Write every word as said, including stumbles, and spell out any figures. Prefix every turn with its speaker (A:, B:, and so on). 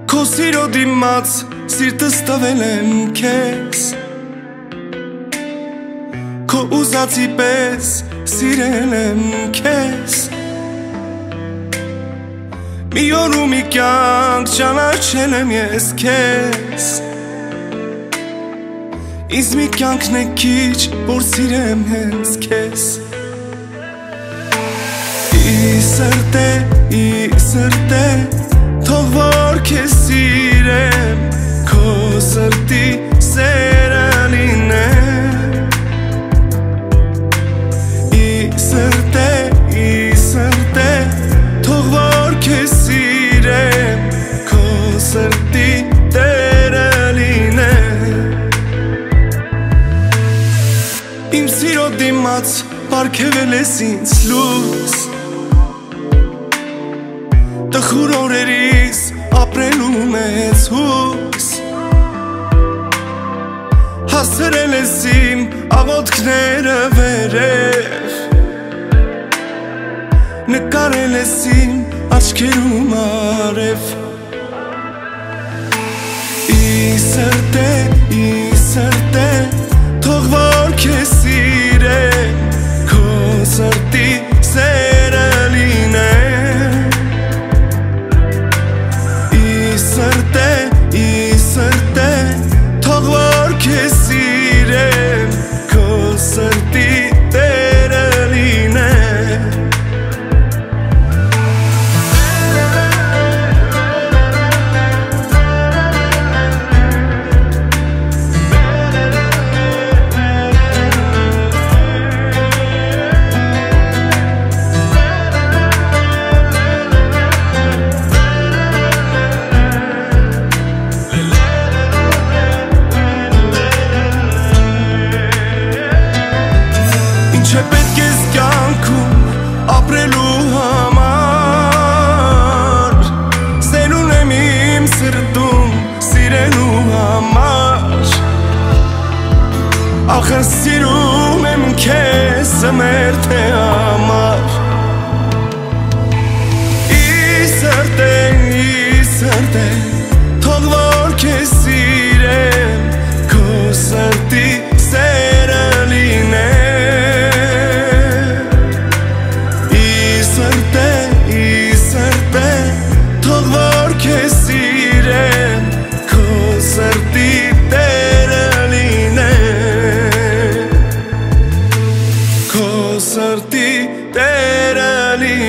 A: Քո սիրո դիմաց սիրտս տվել եմ քեզ, քո ուզածի պես սիրել եմ քեզ, մի օր ու մի կյանք ճանաչել եմ ես քեզ, ինձ մի կյանքն է քիչ որ սիրեմ հենց քեզ, ի սրտե, ի սրտե թող որ քեզ սիրեմ, քո սրտի սերը լինեմ, ի սրտե, ի սրտե թող որ քեզ սիրեմ, քո սրտի տերը լինեմ, իմ սիրո դիմաց պարգևել ես ինձ լույս, տխուր օրերիս ապրելու մեծ հույս, հասցրել ես իմ աղոթքները վերև, նկարել ես իմ աչքերում արև, ի սրտե, ի սրտե թող որ քեզ սիրեմ, քո սրտի սերը լինեմ, սրտե, ի սրտե թող որ քեզ սիրեմ, քո սրտի տերը լինեմ, Չէ պետք ես կյանքում ապրելու համար, սեր ունեմ իմ սրտում սիրելու համար, ախր սիրում եմ քեզ սմերթե համար, ի սրտե, ի սրտե թող որ քեզ սիրեմ, քո սրտի սերը լինեմ, քեզ սիրեմ, քո սրտի տերը լինեմ, քո սրտի տերը լինեմ